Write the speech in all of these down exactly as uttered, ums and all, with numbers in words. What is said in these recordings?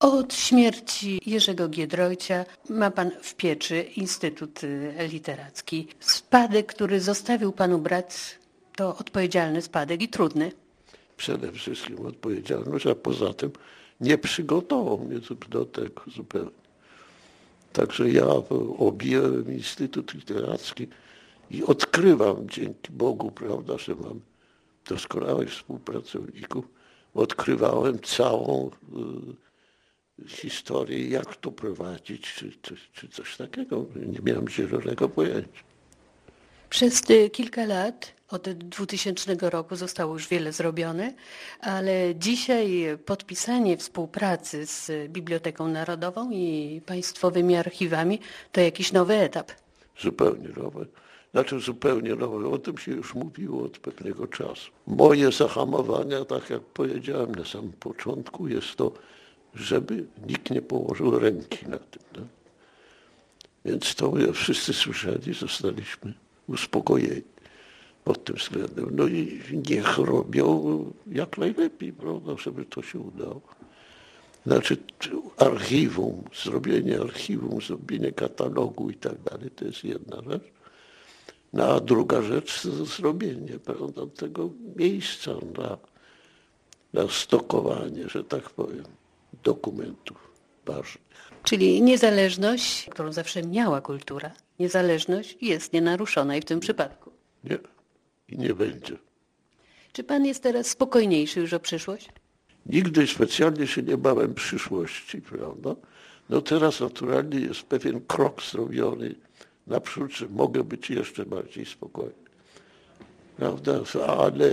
Od śmierci Jerzego Giedroycia ma pan w pieczy Instytut Literacki. Spadek, który zostawił panu brat, to odpowiedzialny spadek i trudny. Przede wszystkim odpowiedzialność, a poza tym nie przygotował mnie do tego zupełnie. Także ja objęłem Instytut Literacki i odkrywam, dzięki Bogu, prawda, że mam doskonałych współpracowników, odkrywałem całą y, historię, jak to prowadzić, czy, czy, czy coś takiego. Nie miałem zielonego pojęcia. Przez te kilka lat, od dwutysięcznego roku zostało już wiele zrobione, ale dzisiaj podpisanie współpracy z Biblioteką Narodową i państwowymi archiwami to jakiś nowy etap. Zupełnie nowy. Znaczy zupełnie nowe. O tym się już mówiło od pewnego czasu. Moje zahamowania, tak jak powiedziałem na samym początku, jest to, żeby nikt nie położył ręki na tym. No? Więc to wszyscy słyszeli, zostaliśmy uspokojeni pod tym względem. No i niech robią jak najlepiej, prawda, żeby to się udało. Znaczy archiwum, zrobienie archiwum, zrobienie katalogu i tak dalej, to jest jedna rzecz. No a druga rzecz, zrobienie, prawda, tego miejsca na, na stokowanie, że tak powiem, dokumentów ważnych. Czyli niezależność, którą zawsze miała kultura, niezależność jest nienaruszona i w tym przypadku. Nie, i nie będzie. Czy pan jest teraz spokojniejszy już o przyszłość? Nigdy specjalnie się nie bałem przyszłości, prawda? No teraz naturalnie jest pewien krok zrobiony naprzód, że mogę być jeszcze bardziej spokojny. Prawda? Ale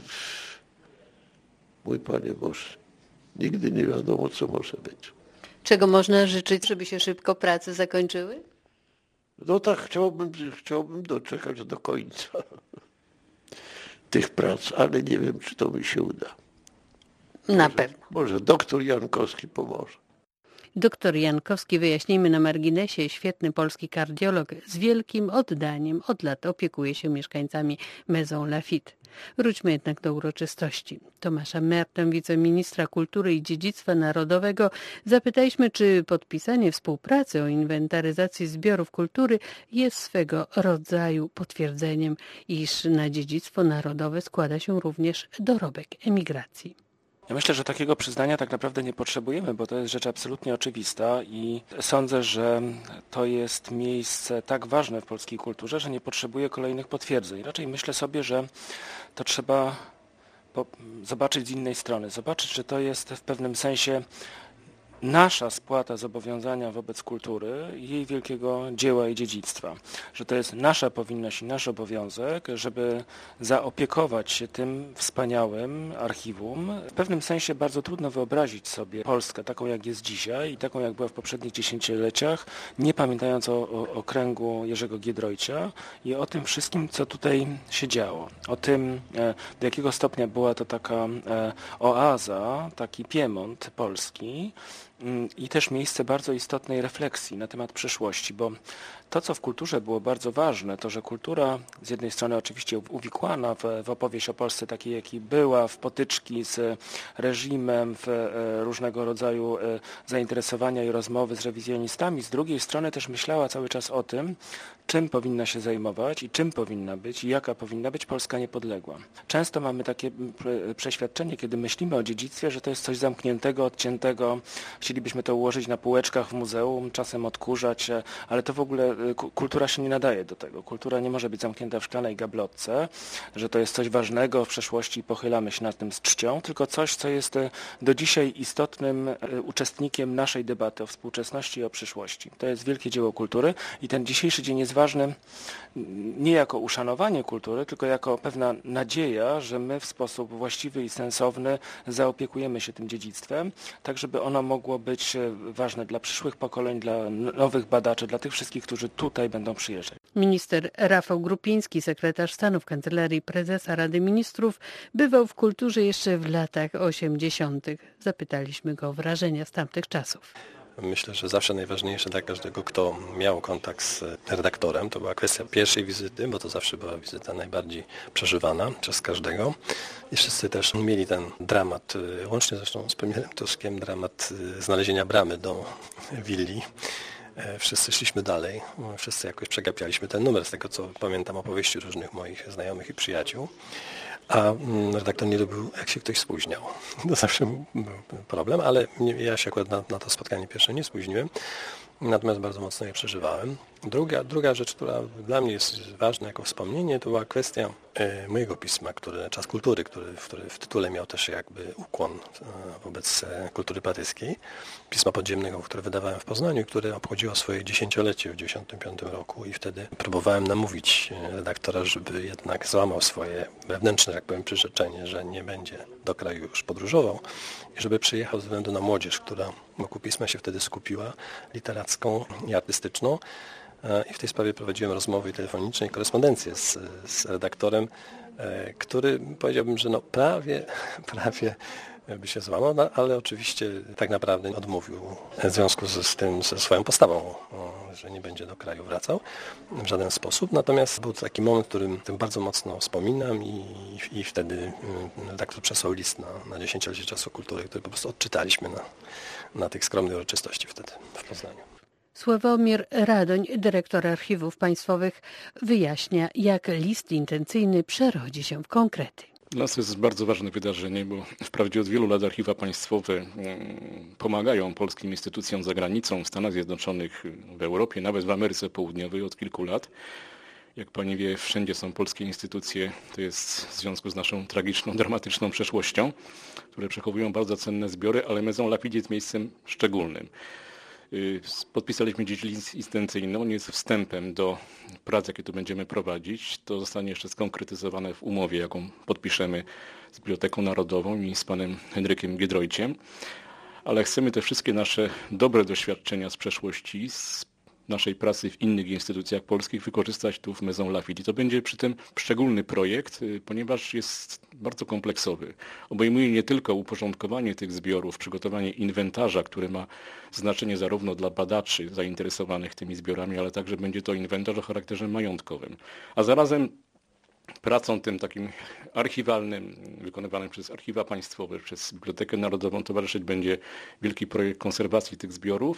mój Panie Boże, nigdy nie wiadomo, co może być. Czego można życzyć, żeby się szybko prace zakończyły? No tak, chciałbym, chciałbym doczekać do końca tych prac, ale nie wiem, czy to mi się uda. Na może, pewno. Może doktor Jankowski pomoże. Doktor Jankowski, wyjaśnijmy na marginesie, świetny polski kardiolog, z wielkim oddaniem od lat opiekuje się mieszkańcami Maison Lafitte. Wróćmy jednak do uroczystości. Tomasza Mertę, wiceministra kultury i dziedzictwa narodowego, zapytaliśmy, czy podpisanie współpracy o inwentaryzacji zbiorów kultury jest swego rodzaju potwierdzeniem, iż na dziedzictwo narodowe składa się również dorobek emigracji. Ja myślę, że takiego przyznania tak naprawdę nie potrzebujemy, bo to jest rzecz absolutnie oczywista i sądzę, że to jest miejsce tak ważne w polskiej kulturze, że nie potrzebuje kolejnych potwierdzeń. Raczej myślę sobie, że to trzeba po- zobaczyć z innej strony, zobaczyć, że to jest w pewnym sensie nasza spłata zobowiązania wobec kultury, jej wielkiego dzieła i dziedzictwa. Że to jest nasza powinność i nasz obowiązek, żeby zaopiekować się tym wspaniałym archiwum. W pewnym sensie bardzo trudno wyobrazić sobie Polskę taką, jak jest dzisiaj i taką, jak była w poprzednich dziesięcioleciach, nie pamiętając o, o, o kręgu Jerzego Giedroycia i o tym wszystkim, co tutaj się działo. O tym, do jakiego stopnia była to taka oaza, taki Piemont polski, i też miejsce bardzo istotnej refleksji na temat przyszłości, bo to, co w kulturze było bardzo ważne, to, że kultura z jednej strony oczywiście uwikłana w, w opowieść o Polsce takiej, jakiej była, w potyczki z reżimem, w różnego rodzaju zainteresowania i rozmowy z rewizjonistami, z drugiej strony też myślała cały czas o tym, czym powinna się zajmować i czym powinna być i jaka powinna być Polska niepodległa. Często mamy takie przeświadczenie, kiedy myślimy o dziedzictwie, że to jest coś zamkniętego, odciętego, chcielibyśmy to ułożyć na półeczkach w muzeum, czasem odkurzać, ale to w ogóle kultura się nie nadaje do tego. Kultura nie może być zamknięta w szklanej gablotce, że to jest coś ważnego w przeszłości i pochylamy się nad tym z czcią, tylko coś, co jest do dzisiaj istotnym uczestnikiem naszej debaty o współczesności i o przyszłości. To jest wielkie dzieło kultury i ten dzisiejszy dzień jest ważny nie jako uszanowanie kultury, tylko jako pewna nadzieja, że my w sposób właściwy i sensowny zaopiekujemy się tym dziedzictwem, tak żeby ono mogło być ważne dla przyszłych pokoleń, dla nowych badaczy, dla tych wszystkich, którzy tutaj będą przyjeżdżać. Minister Rafał Grupiński, sekretarz stanu w Kancelarii Prezesa Rady Ministrów, bywał w kulturze jeszcze w latach osiemdziesiątych. Zapytaliśmy go o wrażenia z tamtych czasów. Myślę, że zawsze najważniejsze dla każdego, kto miał kontakt z redaktorem, to była kwestia pierwszej wizyty, bo to zawsze była wizyta najbardziej przeżywana przez każdego. I wszyscy też mieli ten dramat, łącznie zresztą z premierem Tuskiem, dramat znalezienia bramy do willi. Wszyscy szliśmy dalej, wszyscy jakoś przegapialiśmy ten numer, z tego co pamiętam opowieści różnych moich znajomych i przyjaciół. A redaktor nie lubił, jak się ktoś spóźniał. To zawsze był problem, ale ja się akurat na, na to spotkanie pierwsze nie spóźniłem, natomiast bardzo mocno je przeżywałem. Druga, druga rzecz, która dla mnie jest ważna jako wspomnienie, to była kwestia e, mojego pisma, które, Czas Kultury, który, który w tytule miał też jakby ukłon e, wobec e, kultury paryskiej. Pisma podziemnego, które wydawałem w Poznaniu, które obchodziło swoje dziesięciolecie w dziewięćdziesiątym piątym roku i wtedy próbowałem namówić redaktora, żeby jednak złamał swoje wewnętrzne, jak powiem, przyrzeczenie, że nie będzie do kraju już podróżował i żeby przyjechał ze względu na młodzież, która wokół pisma się wtedy skupiła, literacką i artystyczną. I w tej sprawie prowadziłem rozmowy telefoniczne i korespondencję z, z redaktorem, który powiedziałbym, że no prawie, prawie by się złamał, no, ale oczywiście tak naprawdę odmówił w związku z, z tym, ze swoją postawą, że nie będzie do kraju wracał w żaden sposób. Natomiast był to taki moment, którym tym bardzo mocno wspominam i, i wtedy redaktor przesłał list na, na dziesięciolecie Czasu Kultury, który po prostu odczytaliśmy na, na tych skromnych uroczystości wtedy w Poznaniu. Sławomir Radoń, dyrektor Archiwów Państwowych, wyjaśnia, jak list intencyjny przerodzi się w konkrety. Dla nas to jest bardzo ważne wydarzenie, bo wprawdzie od wielu lat archiwa państwowe pomagają polskim instytucjom za granicą, w Stanach Zjednoczonych, w Europie, nawet w Ameryce Południowej od kilku lat. Jak pani wie, wszędzie są polskie instytucje, to jest w związku z naszą tragiczną, dramatyczną przeszłością, które przechowują bardzo cenne zbiory, ale Maison Lafite jest miejscem szczególnym. Podpisaliśmy dziś list intencyjny, on jest wstępem do prac, jakie tu będziemy prowadzić. To zostanie jeszcze skonkretyzowane w umowie, jaką podpiszemy z Biblioteką Narodową i z panem Henrykiem Giedroyciem. Ale chcemy te wszystkie nasze dobre doświadczenia z przeszłości, z naszej pracy w innych instytucjach polskich wykorzystać tu w Maison Lafite. To będzie przy tym szczególny projekt, ponieważ jest bardzo kompleksowy. Obejmuje nie tylko uporządkowanie tych zbiorów, przygotowanie inwentarza, które ma znaczenie zarówno dla badaczy zainteresowanych tymi zbiorami, ale także będzie to inwentarz o charakterze majątkowym. A zarazem pracą tym takim archiwalnym, wykonywanym przez archiwa państwowe, przez Bibliotekę Narodową towarzyszyć będzie wielki projekt konserwacji tych zbiorów,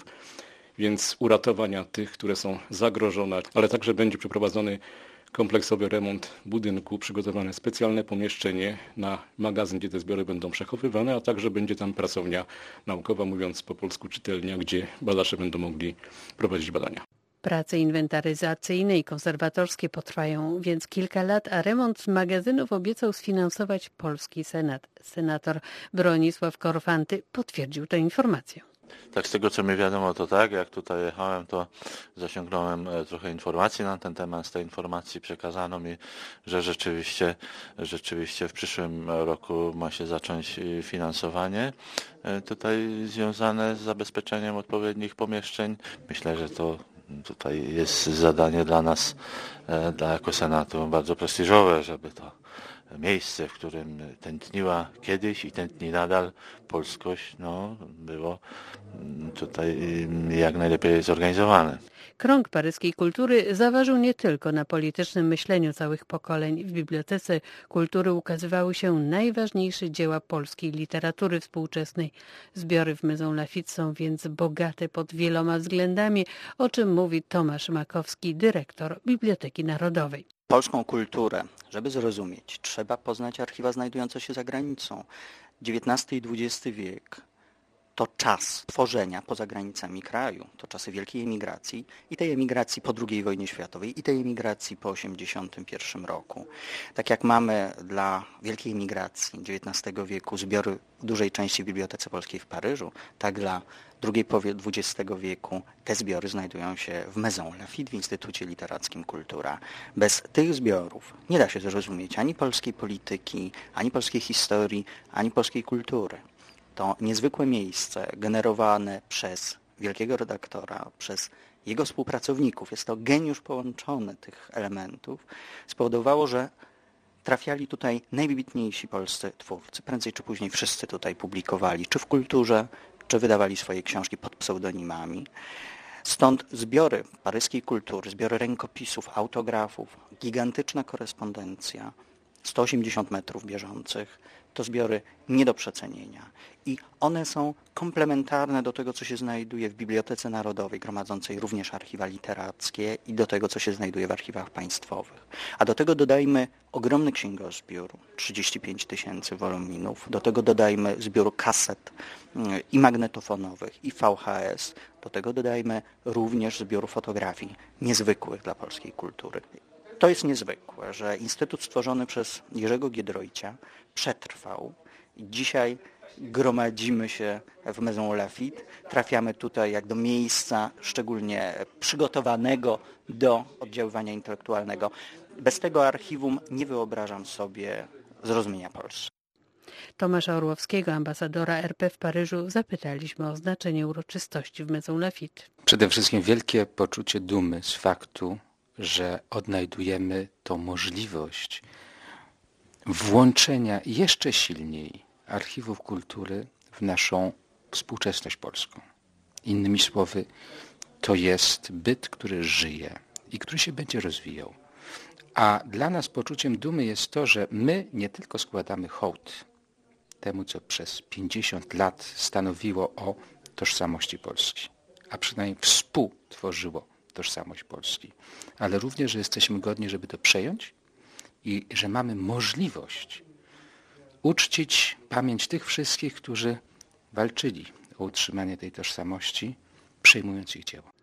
więc uratowania tych, które są zagrożone, ale także będzie przeprowadzony kompleksowy remont budynku, przygotowane specjalne pomieszczenie na magazyn, gdzie te zbiory będą przechowywane, a także będzie tam pracownia naukowa, mówiąc po polsku czytelnia, gdzie badacze będą mogli prowadzić badania. Prace inwentaryzacyjne i konserwatorskie potrwają więc kilka lat, a remont magazynów obiecał sfinansować polski Senat. Senator Bronisław Korfanty potwierdził tę informację. Tak, z tego co mi wiadomo, to tak, jak tutaj jechałem, to zasięgnąłem trochę informacji na ten temat. Z tej informacji przekazano mi, że rzeczywiście, rzeczywiście w przyszłym roku ma się zacząć finansowanie tutaj związane z zabezpieczeniem odpowiednich pomieszczeń. Myślę, że to tutaj jest zadanie dla nas, dla jako Senatu bardzo prestiżowe, żeby to miejsce, w którym tętniła kiedyś i tętni nadal polskość, no, było tutaj jak najlepiej zorganizowane. Krąg paryskiej kultury zaważył nie tylko na politycznym myśleniu całych pokoleń. W Bibliotece Kultury ukazywały się najważniejsze dzieła polskiej literatury współczesnej. Zbiory w Maison Lafite są więc bogate pod wieloma względami, o czym mówi Tomasz Makowski, dyrektor Biblioteki Narodowej. Polską kulturę, żeby zrozumieć, trzeba poznać archiwa znajdujące się za granicą. dziewiętnasty i dwudziesty wiek to czas tworzenia poza granicami kraju, to czasy wielkiej emigracji i tej emigracji po drugiej wojnie światowej i tej emigracji po osiemdziesiątym pierwszym roku. Tak jak mamy dla wielkiej emigracji dziewiętnastego wieku zbiory w dużej części w Bibliotece Polskiej w Paryżu, tak dla drugiej połowie dwudziestego wieku te zbiory znajdują się w Maison Lafite, w Instytucie Literackim Kultura. Bez tych zbiorów nie da się zrozumieć ani polskiej polityki, ani polskiej historii, ani polskiej kultury. To niezwykłe miejsce generowane przez wielkiego redaktora, przez jego współpracowników, jest to geniusz połączony tych elementów, spowodowało, że trafiali tutaj najwybitniejsi polscy twórcy. Prędzej czy później wszyscy tutaj publikowali, czy w kulturze, czy wydawali swoje książki pod pseudonimami. Stąd zbiory paryskiej kultury, zbiory rękopisów, autografów, gigantyczna korespondencja, sto osiemdziesiąt metrów bieżących, to zbiory nie do przecenienia. I one są komplementarne do tego, co się znajduje w Bibliotece Narodowej, gromadzącej również archiwa literackie, i do tego, co się znajduje w archiwach państwowych. A do tego dodajmy ogromny księgozbiór, trzydzieści pięć tysięcy woluminów, do tego dodajmy zbiór kaset i magnetofonowych, i V H S, do tego dodajmy również zbiór fotografii niezwykłych dla polskiej kultury. To jest niezwykłe, że instytut stworzony przez Jerzego Giedroycia przetrwał i dzisiaj gromadzimy się w Maison Lafitte, trafiamy tutaj jak do miejsca szczególnie przygotowanego do oddziaływania intelektualnego. Bez tego archiwum nie wyobrażam sobie zrozumienia Polski. Tomasza Orłowskiego, ambasadora R P w Paryżu, zapytaliśmy o znaczenie uroczystości w Maison Lafitte. Przede wszystkim wielkie poczucie dumy z faktu, że odnajdujemy tą możliwość włączenia jeszcze silniej archiwów kultury w naszą współczesność polską. Innymi słowy, to jest byt, który żyje i który się będzie rozwijał. A dla nas poczuciem dumy jest to, że my nie tylko składamy hołd temu, co przez pięćdziesiąt lat stanowiło o tożsamości Polski, a przynajmniej współtworzyło tożsamość Polski, ale również, że jesteśmy godni, żeby to przejąć i że mamy możliwość uczcić pamięć tych wszystkich, którzy walczyli o utrzymanie tej tożsamości, przejmując ich dzieło.